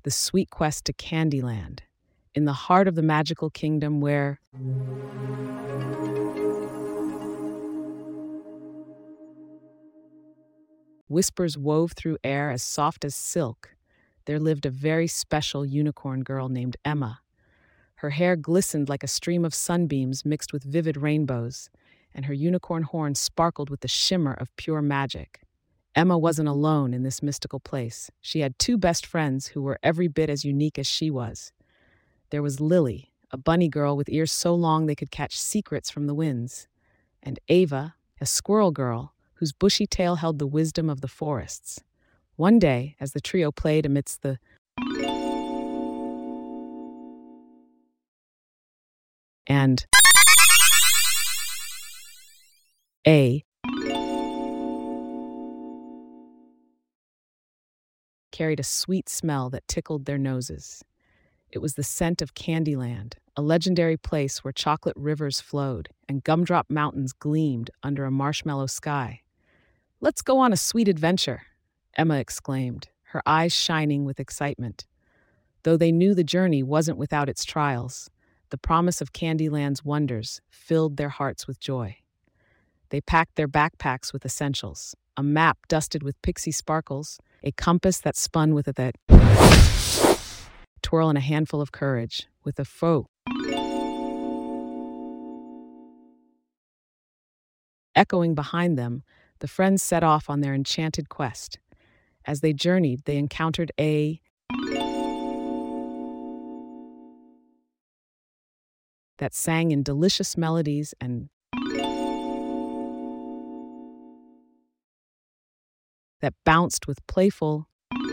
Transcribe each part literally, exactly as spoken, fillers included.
the sweet quest to Candyland, in the heart of the magical kingdom where whispers wove through air as soft as silk, there lived a very special unicorn girl named Emma. Her hair glistened like a stream of sunbeams mixed with vivid rainbows, and her unicorn horn sparkled with the shimmer of pure magic. Emma wasn't alone in this mystical place. She had two best friends who were every bit as unique as she was. There was Lily, a bunny girl with ears so long they could catch secrets from the winds, and Ava, a squirrel girl whose bushy tail held the wisdom of the forests. One day, as the trio played amidst the and A carried a sweet smell that tickled their noses. It was the scent of Candyland, a legendary place where chocolate rivers flowed and gumdrop mountains gleamed under a marshmallow sky. "Let's go on a sweet adventure," Emma exclaimed, her eyes shining with excitement. Though they knew the journey wasn't without its trials, the promise of Candyland's wonders filled their hearts with joy. They packed their backpacks with essentials: a map dusted with pixie sparkles, a compass that spun with a that twirl, and a handful of courage, with a foe echoing behind them. The friends set off on their enchanted quest. As they journeyed, they encountered a that sang in delicious melodies and that bounced with playful.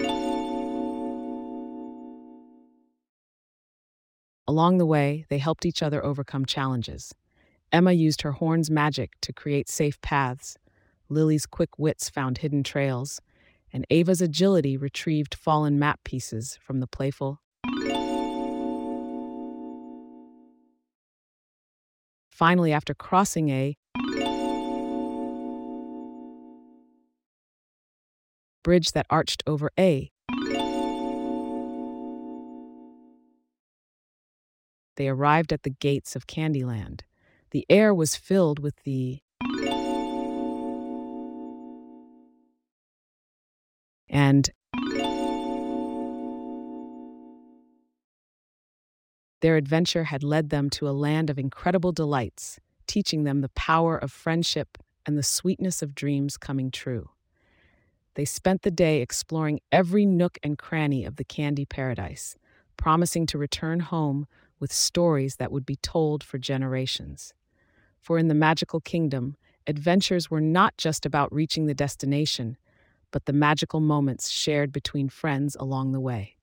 Along the way, they helped each other overcome challenges. Emma used her horn's magic to create safe paths, Lily's quick wits found hidden trails, and Ava's agility retrieved fallen map pieces from the playful. Finally, after crossing a bridge that arched over a they arrived at the gates of Candyland. The air was filled with the and their adventure had led them to a land of incredible delights, teaching them the power of friendship and the sweetness of dreams coming true. They spent the day exploring every nook and cranny of the candy paradise, promising to return home with stories that would be told for generations. For in the magical kingdom, adventures were not just about reaching the destination, but the magical moments shared between friends along the way.